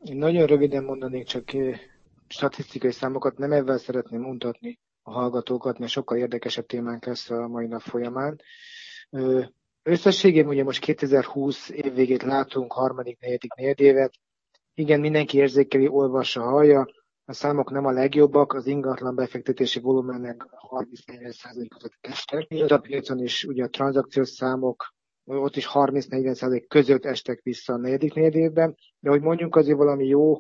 Én nagyon röviden mondanék csak statisztikai számokat, nem ebben szeretném mutatni a hallgatókat, mert sokkal érdekesebb témánk lesz a mai nap folyamán. Összességében ugye most 2020 év végét látunk, harmadik, negyedik negyedévet. Igen, mindenki érzékeli, olvassa, hallja. A számok nem a legjobbak, az ingatlan befektetési volumennek 30-40% között estek. A piacon is ugye a tranzakciós számok ott is 30-40% között estek vissza a negyedik negyedévben. De hogy mondjunk azért valami jó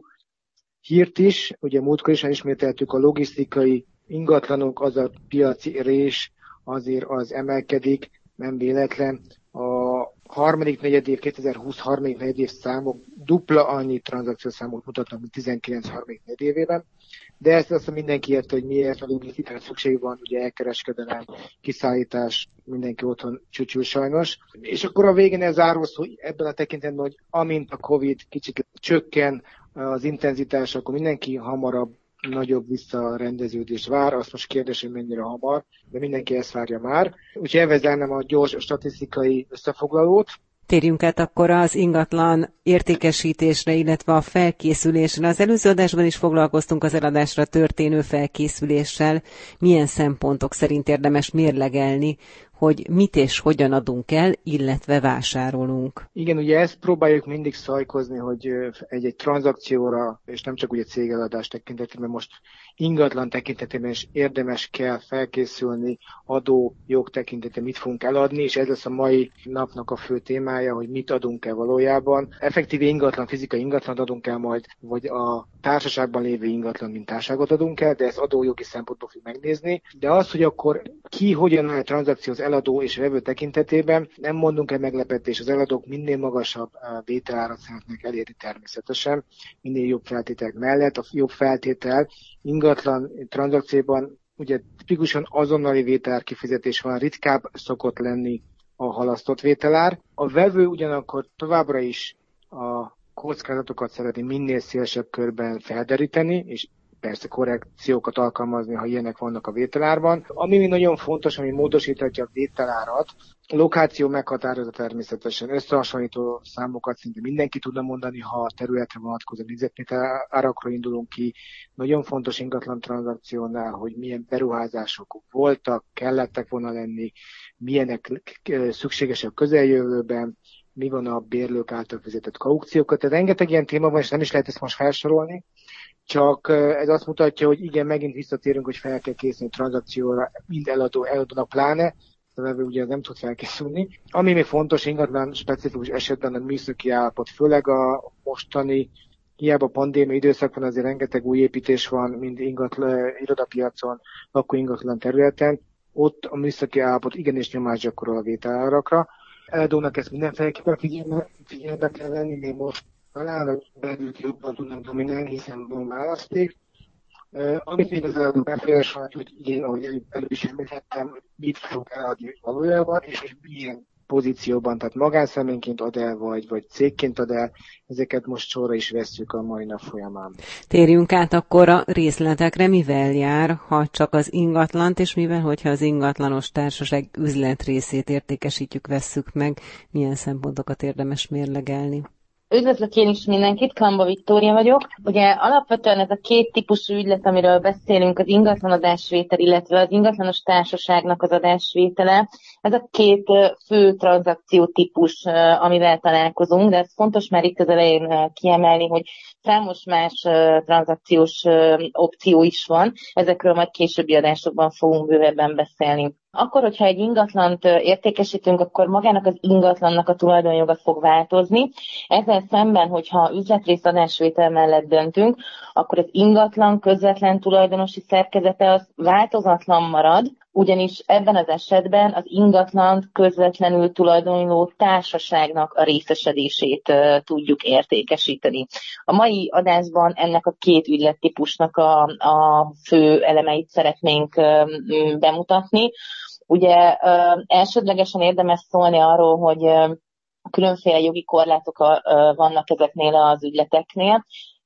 hírt is, ugye múltkor is ismételtük, a logisztikai ingatlanok, az a piaci rés azért az emelkedik, nem véletlen. A harmadik negyedév, 2020 harmadik negyedév számok dupla annyi tranzakciós számot mutatnak, mint 19 harmadik negyedévében. De ezt azt mindenki érte, hogy miért, a logisztikára szükség van, ugye elkereskedelem, kiszállítás, mindenki otthon csücsül sajnos. És akkor a végén ez záró szó ebben a tekintetben, hogy amint a Covid kicsit csökken az intenzitás, akkor mindenki hamarabb nagyobb visszarendeződést vár, azt most kérdés, hogy mennyire hamar, de mindenki ezt várja már. Úgyhogy ezzel zárnám a gyors statisztikai összefoglalót. Térjünk át akkor az ingatlan értékesítésre, illetve a felkészülésre. Az előző adásban is foglalkoztunk az eladásra történő felkészüléssel. Milyen szempontok szerint érdemes mérlegelni, hogy mit és hogyan adunk el, illetve vásárolunk? Igen, ugye ezt próbáljuk mindig szajkozni, hogy egy tranzakcióra, és nem csak ugye cégeladás tekintetében, most ingatlan tekintetében is érdemes kell felkészülni, adó, jog tekintetében mit fogunk eladni, és ez lesz a mai napnak a fő témája, hogy mit adunk el valójában. Effektíve ingatlan, fizikai ingatlan adunk el majd, vagy a társaságban lévő ingatlan, mint társaságot adunk el, de ezt adójogi szempontból fogjuk megnézni. De az, hogy akkor ki hogyan áll a tranzakció az eladó és vevő tekintetében, nem mondunk el meglepetés, az eladók minél magasabb vételárat szeretnek elérni természetesen, minél jobb feltételek mellett. A jobb feltétel ingatlan tranzakcióban ugye tipikusan azonnali vételár kifizetés van, ritkább szokott lenni a halasztott vételár. A vevő ugyanakkor továbbra is a kockázatokat szeretné minél szélesebb körben felderíteni, és persze korrekciókat alkalmazni, ha ilyenek vannak a vételárban. Ami még nagyon fontos, ami módosíthatja a vételárat, a lokáció meghatározza természetesen. Összehasonlító számokat szinte mindenki tudna mondani, ha a területre vonatkozó négyzetméter árakról indulunk ki. Nagyon fontos ingatlan tranzakciónál, hogy milyen beruházások voltak, kellettek volna lenni, milyenek szükségesek közeljövőben, mi van a bérlők által fizetett kaukciókat. Tehát rengeteg ilyen téma van, és nem is lehet ezt most felsorolni. Csak ez azt mutatja, hogy igen, megint visszatérünk, hogy fel kell készülni a tranzakcióra, mind eladónak pláne, a vevő ugye nem tud felkészülni. Ami még fontos ingatlan specifikus esetben a műszaki állapot, főleg a mostani, hiába a pandémia időszakban azért rengeteg új építés van, mind irodapiacon, lakóingatlan területen, ott a műszaki állapot igenis nyomást gyakorol a vételárakra. Eladónak ezt mindenféleképpen figyelme kell venni, még most talán belül jobban tudnak dominálni, hiszen van választék. Amit még az eladó befejes van, hogy igen, ahogy előbb is említettem, mit fog eladni valójában, és milyen pozícióban, tehát magánszemélyként ad el, vagy cégként ad el, ezeket most sorra is vesszük a mai nap folyamán. Térjünk át akkor a részletekre, mivel jár, ha csak az ingatlant, és mivel, hogyha az ingatlanos társaság üzletrészét értékesítjük, vesszük meg, milyen szempontokat érdemes mérlegelni? Üdvözlök én is mindenkit, Kamba Viktória vagyok. Ugye alapvetően ez a két típusú ügylet, amiről beszélünk, az ingatlanadásvétel, illetve az ingatlanos társaságnak az adásvétele. Ez a két fő tranzakció típus, amivel találkozunk, de ez fontos már itt az elején kiemelni, hogy számos más tranzakciós opció is van. Ezekről majd későbbi adásokban fogunk bővebben beszélni. Akkor, hogyha egy ingatlant értékesítünk, akkor magának az ingatlannak a tulajdonjoga fog változni. Ezzel szemben, hogyha üzletrész adásvétel mellett döntünk, akkor az ingatlan közvetlen tulajdonosi szerkezete az változatlan marad, ugyanis ebben az esetben az ingatlant közvetlenül tulajdonló társaságnak a részesedését tudjuk értékesíteni. A mai adásban ennek a két ügylettípusnak a fő elemeit szeretnénk bemutatni. Ugye elsődlegesen érdemes szólni arról, hogy különféle jogi korlátok vannak ezeknél az ügyleteknél.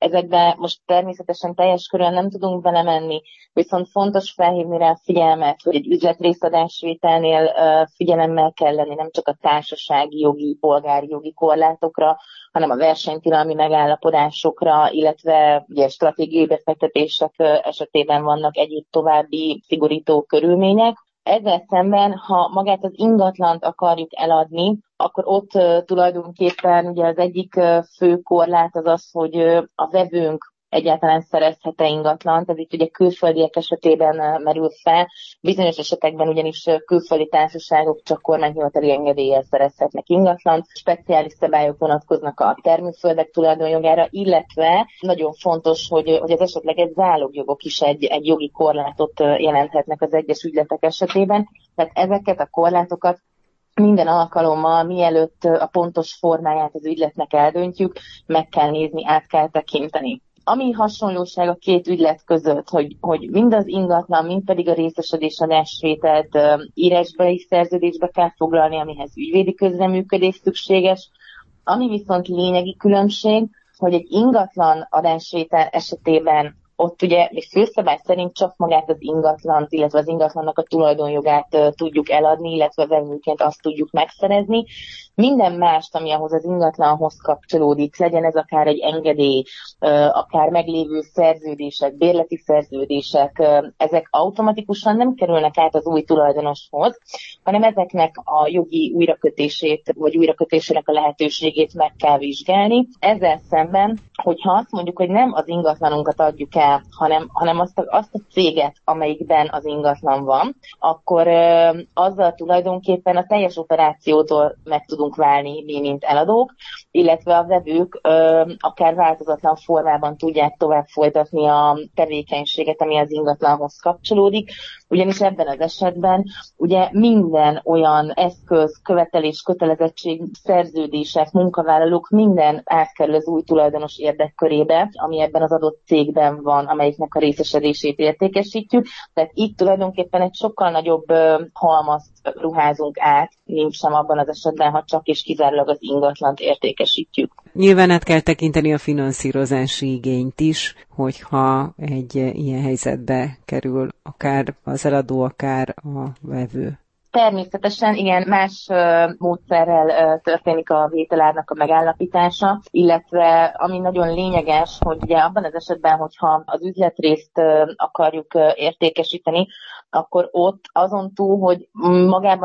Ezekbe most természetesen teljes körülön nem tudunk belemenni, viszont fontos felhívni rá figyelmet, hogy egy üzletrészadásvételnél figyelemmel kell lenni nem csak a társasági jogi, polgári jogi korlátokra, hanem a versenytilalmi megállapodásokra, illetve ugye stratégiai befektetések esetében vannak egyéb további szigorító körülmények. Ezzel szemben, ha magát az ingatlant akarjuk eladni, akkor ott tulajdonképpen ugye az egyik fő korlát az az, hogy a vevőnk egyáltalán szerezhet-e ingatlant, ez itt ugye külföldiek esetében merül fel, bizonyos esetekben ugyanis külföldi társaságok csak kormányhivatali engedéllyel szerezhetnek ingatlant, speciális szabályok vonatkoznak a termőföldek tulajdonjogára, illetve nagyon fontos, hogy az esetleges zálogjogok is egy jogi korlátot jelenthetnek az egyes ügyletek esetében, tehát ezeket a korlátokat minden alkalommal, mielőtt a pontos formáját az ügyletnek eldöntjük, meg kell nézni, át kell tekinteni. Ami hasonlóság a két ügylet között, hogy mind az ingatlan, mind pedig a részesedés-adásvételt írásbeli szerződésbe kell foglalni, amihez ügyvédi közreműködés szükséges. Ami viszont lényegi különbség, hogy egy ingatlan adásvétel esetében ott ugye egy főszabály szerint csak magát az ingatlant, illetve az ingatlannak a tulajdonjogát tudjuk eladni, illetve vevőként azt tudjuk megszerezni. Minden mást, ami ahhoz az ingatlanhoz kapcsolódik, legyen ez akár egy engedély, akár meglévő szerződések, bérleti szerződések, ezek automatikusan nem kerülnek át az új tulajdonoshoz, hanem ezeknek a jogi újrakötését, vagy újrakötésének a lehetőségét meg kell vizsgálni. Ezzel szemben, hogyha azt mondjuk, hogy nem az ingatlanunkat adjuk el, hanem azt a céget, amelyikben az ingatlan van, akkor azzal tulajdonképpen a teljes operációtól meg tudunk válni mi, mint eladók, illetve a vevők akár változatlan formában tudják tovább folytatni a tevékenységet, ami az ingatlanhoz kapcsolódik, ugyanis ebben az esetben ugye minden olyan eszköz, követelés, kötelezettség, szerződések, munkavállalók, minden átkerül az új tulajdonos érdekkörébe, ami ebben az adott cégben van, amelyiknek a részesedését értékesítjük. Tehát itt tulajdonképpen egy sokkal nagyobb halmazt ruházunk át, mint sem abban az esetben, ha csak és kizárólag az ingatlant értékesítjük. Nyilván át kell tekinteni a finanszírozási igényt is, hogyha egy ilyen helyzetbe kerül akár az eladó, akár a vevő. Természetesen igen, más módszerrel történik a vételárnak a megállapítása, illetve ami nagyon lényeges, hogy ugye abban az esetben, hogyha az üzletrészt akarjuk értékesíteni, akkor ott azon túl, hogy magában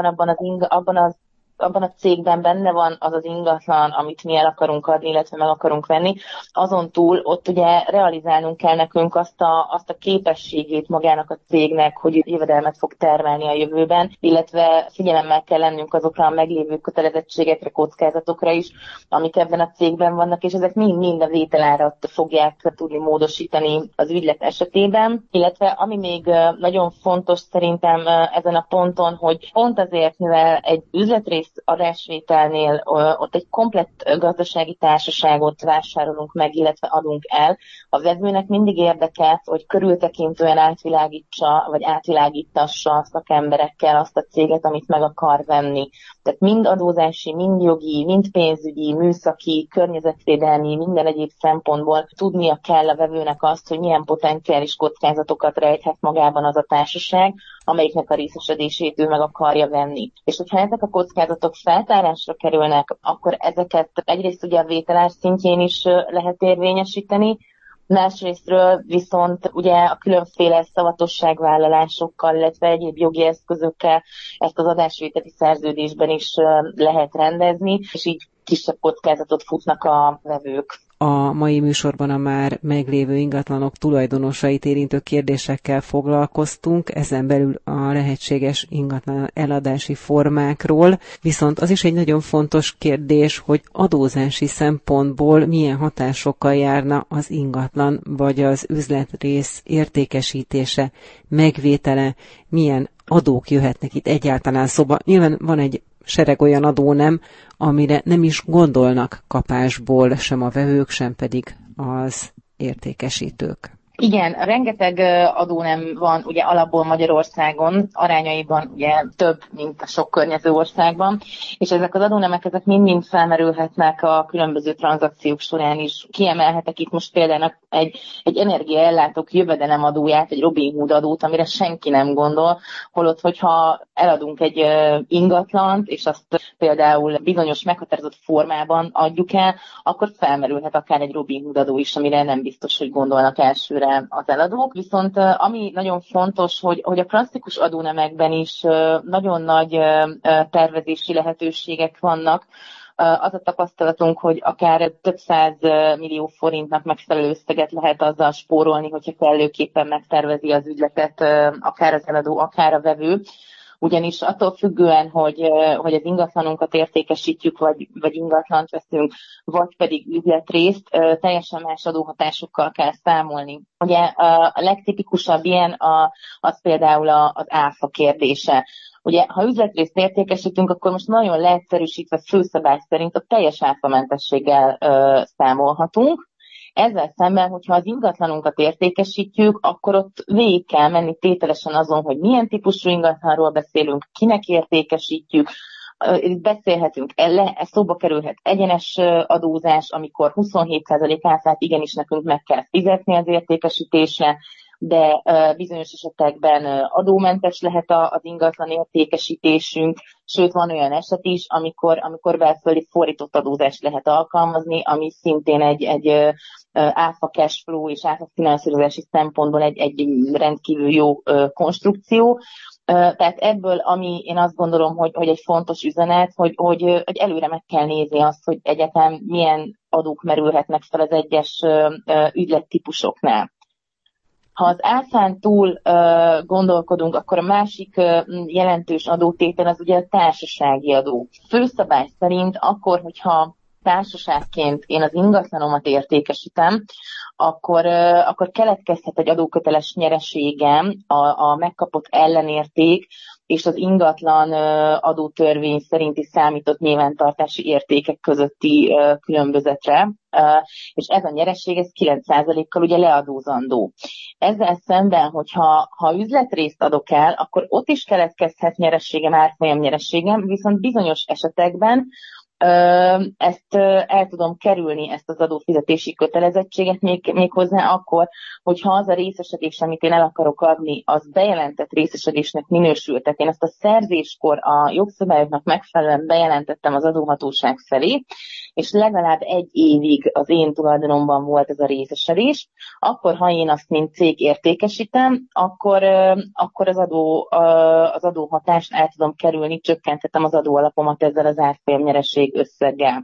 abban a cégben benne van az az ingatlan, amit mi el akarunk adni, illetve meg akarunk venni. Azon túl ott ugye realizálnunk kell nekünk azt a képességét magának a cégnek, hogy jövedelmet fog termelni a jövőben, illetve figyelemmel kell lennünk azokra a meglévő kötelezettségekre, kockázatokra is, amik ebben a cégben vannak, és ezek mind a vételárat fogják tudni módosítani az ügylet esetében. Illetve ami még nagyon fontos szerintem ezen a ponton, hogy pont azért, mivel egy üzletrész adásvételnél ott egy komplett gazdasági társaságot vásárolunk meg, illetve adunk el. A vevőnek mindig érdeke, hogy körültekintően átvilágítsa, vagy átvilágítassa szakemberekkel azt a céget, amit meg akar venni. Tehát mind adózási, mind jogi, mind pénzügyi, műszaki, környezetvédelmi, minden egyéb szempontból tudnia kell a vevőnek azt, hogy milyen potenciális kockázatokat rejthet magában az a társaság, amelyiknek a részesedését ő meg akarja venni. És hogyha ezek a kockázatok feltárásra kerülnek, akkor ezeket egyrészt ugye a vételár szintjén is lehet érvényesíteni, másrésztről viszont ugye a különféle szavatosságvállalásokkal, illetve egyéb jogi eszközökkel ezt az adásvételi szerződésben is lehet rendezni, és így kisebb kockázatot futnak a vevők. A mai műsorban a már meglévő ingatlanok tulajdonosait érintő kérdésekkel foglalkoztunk, ezen belül a lehetséges ingatlan eladási formákról, viszont az is egy nagyon fontos kérdés, hogy adózási szempontból milyen hatásokkal járna az ingatlan vagy az üzletrész értékesítése, megvétele, milyen adók jöhetnek itt egyáltalán szóba. Nyilván van egy sereg olyan adónem, amire nem is gondolnak kapásból sem a vevők, sem pedig az értékesítők. Igen, rengeteg adónem van ugye alapból Magyarországon, arányaiban ugye több, mint a sok környező országban, és ezek az adónemek ezek mind-mind felmerülhetnek a különböző tranzakciók során is. Kiemelhetek itt most például egy energiaellátók jövedelemadóját, egy Robin Hood adót, amire senki nem gondol, holott, hogyha eladunk egy ingatlant, és azt például bizonyos meghatározott formában adjuk el, akkor felmerülhet akár egy Robin Hood adó is, amire nem biztos, hogy gondolnak elsőre az eladók. Viszont ami nagyon fontos, hogy a klasszikus adónemekben is nagyon nagy tervezési lehetőségek vannak. Az a tapasztalatunk, hogy akár több 100 millió forintnak megfelelő összeget lehet azzal spórolni, hogyha kellőképpen megtervezi az ügyletet akár az eladó, akár a vevő. Ugyanis attól függően, hogy az ingatlanunkat értékesítjük, vagy ingatlant veszünk, vagy pedig üzletrészt, teljesen más adóhatásokkal kell számolni. Ugye a legtipikusabb ilyen az például az áfa kérdése. Ugye, ha üzletrészt értékesítünk, akkor most nagyon leegyszerűsítve főszabály szerint a teljes áfamentességgel számolhatunk. Ezzel szemben, hogyha az ingatlanunkat értékesítjük, akkor ott végig kell menni tételesen azon, hogy milyen típusú ingatlanról beszélünk, kinek értékesítjük, beszélhetünk, szóba kerülhet egyenes adózás, amikor 27% áfát igenis nekünk meg kell fizetni az értékesítésre, de bizonyos esetekben adómentes lehet az ingatlan értékesítésünk, sőt van olyan eset is, amikor belföldi fordított adózást lehet alkalmazni, ami szintén egy áfa cashflow és áfa finanszírozási szempontból egy rendkívül jó konstrukció. Tehát ebből, ami én azt gondolom, hogy egy fontos üzenet, hogy előre meg kell nézni azt, hogy egyáltalán milyen adók merülhetnek fel az egyes ügylettípusoknál. Ha az áfán túl gondolkodunk, akkor a másik jelentős adótétel az ugye a társasági adó. Főszabály szerint akkor, hogyha társaságként én az ingatlanomat értékesítem, akkor keletkezhet egy adóköteles nyereségem, a megkapott ellenérték és az ingatlan adótörvény szerinti számított nyilvántartási értékek közötti különbözetre, és ez a nyereség ez 9%-kal ugye leadózandó. Ezzel szemben, hogyha üzletrészt adok el, akkor ott is keletkezhet nyerességem, árfolyam nyerességem, viszont bizonyos esetekben ezt el tudom kerülni, ezt az adófizetési kötelezettséget méghozzá akkor, hogyha az a részesedés, amit én el akarok adni, az bejelentett részesedésnek minősül. Tehát én ezt a szerzéskor a jogszabályoknak megfelelően bejelentettem az adóhatóság felé, és legalább 1 évig az én tulajdonomban volt ez a részesedés, akkor ha én azt mint cég értékesítem, akkor az adóhatást el tudom kerülni, csökkenthetem az adóalapomat ezzel az árfolyam nyereség összeggel.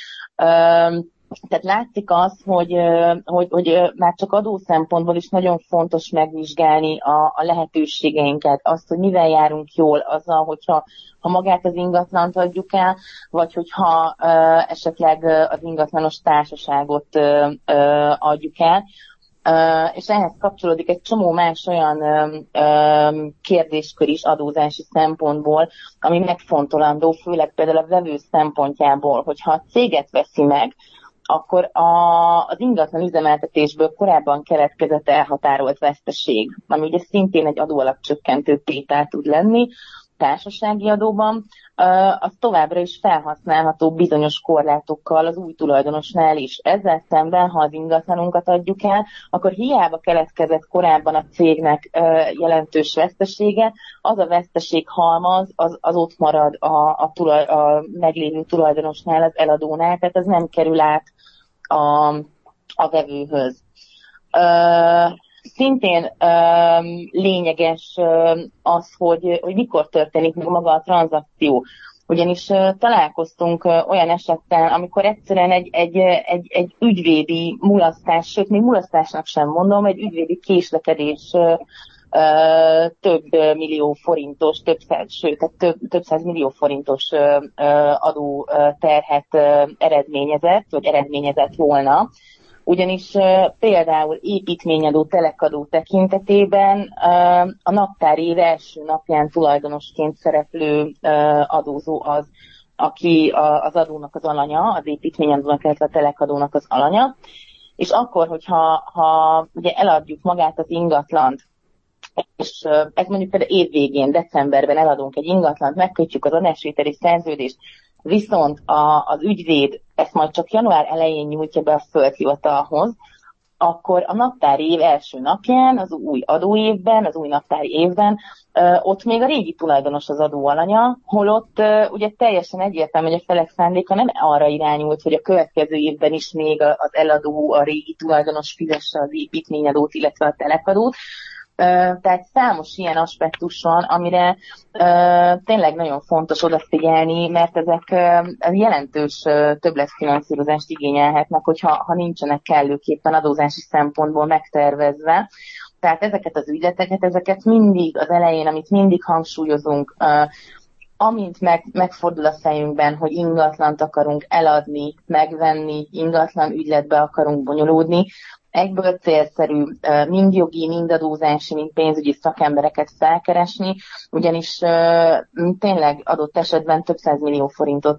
Tehát látszik az, hogy már csak adó szempontból is nagyon fontos megvizsgálni a lehetőségeinket, azt, hogy mivel járunk jól azzal, hogyha magát az ingatlant adjuk el, vagy hogyha esetleg az ingatlanos társaságot adjuk el. És ehhez kapcsolódik egy csomó más olyan kérdéskör is adózási szempontból, ami megfontolandó, főleg például a vevő szempontjából, hogyha a céget veszi meg, akkor az ingatlan üzemeltetésből korábban keletkezett elhatárolt veszteség, ami ugye szintén egy adóalapcsökkentő tétel tud lenni, társasági adóban, az továbbra is felhasználható bizonyos korlátokkal az új tulajdonosnál is. Ezzel szemben, ha az ingatlanunkat adjuk el, akkor hiába keletkezett korábban a cégnek jelentős vesztesége, az a veszteség halmaz, az ott marad a meglévő tulajdonosnál, az eladónál, tehát ez nem kerül át a vevőhöz. Szintén lényeges az, hogy mikor történik meg maga a tranzakció. Ugyanis találkoztunk olyan esettel, amikor egyszerűen egy ügyvédi mulasztás, sőt, még mulasztásnak sem mondom, egy ügyvédi késlekedés több millió forintos, több 100 millió forintos adóterhet eredményezett, vagy eredményezett volna. Ugyanis például építményadó, telekadó tekintetében a naptári év első napján tulajdonosként szereplő adózó az, aki az adónak az alanya, az építményadónak, illetve a telekadónak az alanya, És akkor, hogyha ugye eladjuk magát az ingatlant, és ez mondjuk például évvégén, decemberben eladunk egy ingatlant, megkötjük az adásvételi szerződést, viszont az ügyvéd ezt majd csak január elején nyújtja be a földhivatalhoz, akkor a naptári év első napján, az új adóévben, az új naptári évben, ott még a régi tulajdonos az adóalanya, holott ugye teljesen egyértelmű, hogy a felek szándéka nem arra irányult, hogy a következő évben is még az eladó, a régi tulajdonos fizesse az építményadót, illetve a telepadót. Tehát számos ilyen aspektus van, amire tényleg nagyon fontos odafigyelni, mert ezek jelentős többletfinanszírozást igényelhetnek, hogyha nincsenek kellőképpen adózási szempontból megtervezve. Tehát ezeket az ügyleteket, ezeket mindig az elején, amit mindig hangsúlyozunk, amint megfordul a fejünkben, hogy ingatlant akarunk eladni, megvenni, ingatlan ügyletbe akarunk bonyolódni, egyből célszerű mind jogi, mind adózási, mind pénzügyi szakembereket felkeresni, ugyanis tényleg adott esetben több 100 millió forintot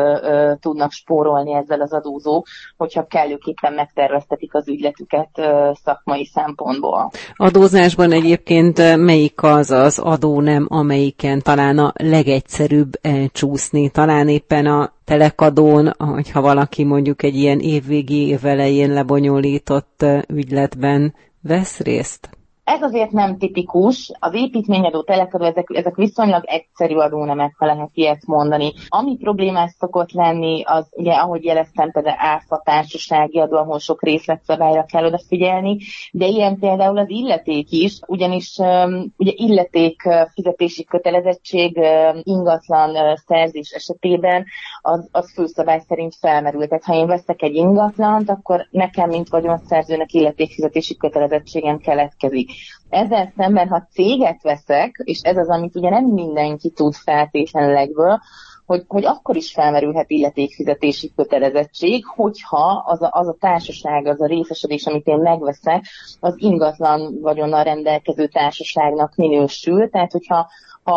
tudnak spórolni ezzel az adózók, hogyha kellőképpen megterveztetik az ügyletüket szakmai szempontból. Adózásban egyébként melyik az adónem, amelyiken talán a legegyszerűbb elcsúszni? Talán éppen a telekadón, hogyha valaki mondjuk egy ilyen évvégi, évelején lebonyolított ügyletben vesz részt? Ez azért nem tipikus. Az építményadó, telekadó, ezek viszonylag egyszerű adónemek, ha lehet ilyet mondani. Ami problémás szokott lenni, az ugye, ahogy jeleztem, például áfa, társasági adó, ahol sok részletszabályra kell odafigyelni, de ilyen például az illeték is, ugyanis ugye illeték fizetési kötelezettség ingatlan szerzés esetében az főszabály szerint felmerül. Tehát ha én veszek egy ingatlant, akkor nekem, mint vagyonszerzőnek illetékfizetési kötelezettségem keletkezik. Ezzel szemben, ha céget veszek, és ez az, amit ugye nem mindenki tud feltétlenül egyből, hogy akkor is felmerülhet illetékfizetési kötelezettség, hogyha az a társaság, az a részesedés, amit én megveszek, az ingatlan vagyonnal rendelkező társaságnak minősül. Tehát, hogyha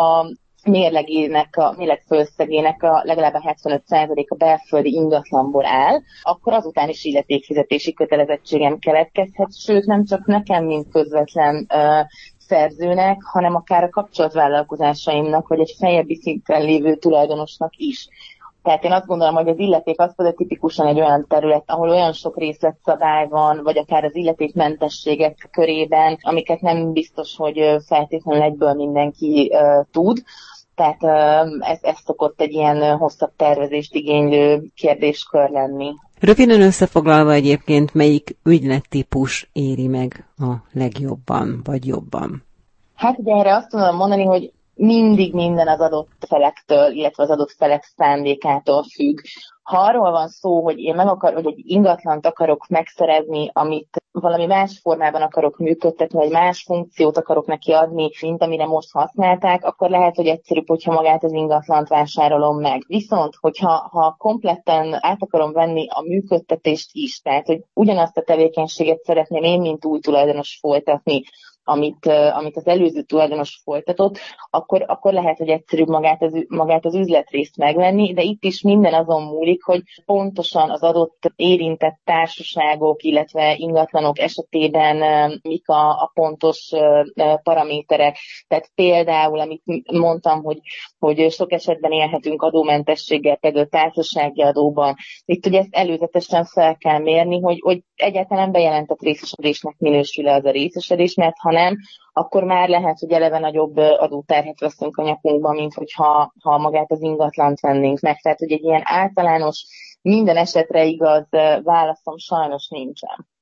mérleg fölösszegének legalább a 75% a belföldi ingatlanból áll, akkor azután is illetékfizetési kötelezettségem keletkezhet, sőt nem csak nekem, mint közvetlen szerzőnek, hanem akár a kapcsolatvállalkozásaimnak, vagy egy feljebbi szinten lévő tulajdonosnak is. Tehát én azt gondolom, hogy az illeték az például tipikusan egy olyan terület, ahol olyan sok részletszabály van, vagy akár az illetékmentességek körében, amiket nem biztos, hogy feltétlenül egyből mindenki tud. Tehát ez szokott egy ilyen hosszabb tervezést igénylő kérdéskör lenni. Röviden összefoglalva egyébként, melyik ügylettípus éri meg a legjobban, vagy jobban? Hát ugye erre azt tudom mondani, hogy mindig minden az adott felektől, illetve az adott felek szándékától függ. Ha arról van szó, hogy én hogy egy ingatlant akarok megszerezni, amit valami más formában akarok működtetni, vagy más funkciót akarok neki adni, mint amire most használták, akkor lehet, hogy egyszerűbb, hogyha magát az ingatlant vásárolom meg. Viszont, hogyha kompletten át akarom venni a működtetést is, tehát hogy ugyanazt a tevékenységet szeretném én, mint új tulajdonos folytatni, amit az előző tulajdonos folytatott, akkor lehet, hogy egyszerűbb magát az üzletrészt megvenni, de itt is minden azon múlik, hogy pontosan az adott érintett társaságok, illetve ingatlanok esetében mik a pontos paraméterek. Tehát például, amit mondtam, hogy sok esetben élhetünk adómentességgel, például társasági adóban. Itt ugye ezt előzetesen fel kell mérni, hogy egyáltalán bejelentett részesedésnek minősül-e az a részesedés, mert ha nem, akkor már lehet, hogy eleve nagyobb adóterhet veszünk a nyakunkba, mint hogyha magát az ingatlant vennénk meg. Tehát, hogy egy ilyen általános, minden esetre igaz válaszom sajnos nincsen.